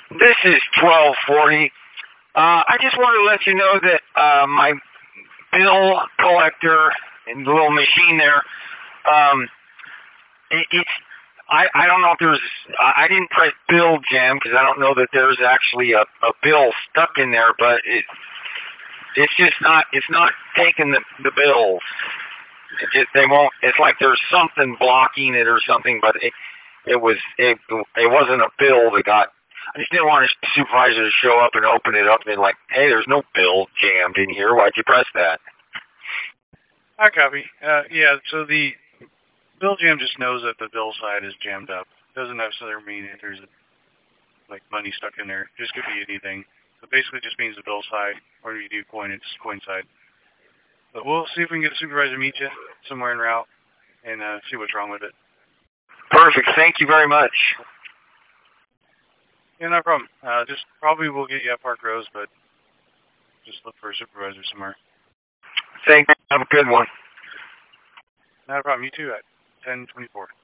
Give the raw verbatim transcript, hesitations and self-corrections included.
This is twelve forty. Uh, I just want to let you know that uh, my bill collector and the little machine there, um, it, it's I, I don't know if there's I, I didn't press bill jam because I don't know that there's actually a, a bill stuck in there, but it it's just not it's not taking the the bills. It just, they won't. It's like there's something blocking it or something, but it it was it it wasn't a bill that got. I just didn't want a supervisor to show up and open it up and be like, hey, there's no bill jammed in here. Why'd you press that? I copy. Uh, yeah, so the bill jam just knows that the bill side is jammed up. Doesn't necessarily mean that there's like money stuck in there. Just could be anything. So basically just means the bill side, or you do coin, it's coin side. But we'll see if we can get a supervisor to meet you somewhere en route and uh, see what's wrong with it. Perfect. Thank you very much. Yeah, no problem. Uh, just probably we'll get you at Park Rose, but just look for a supervisor somewhere. Thank you. Have a good one. Not a problem. You too at ten twenty-four.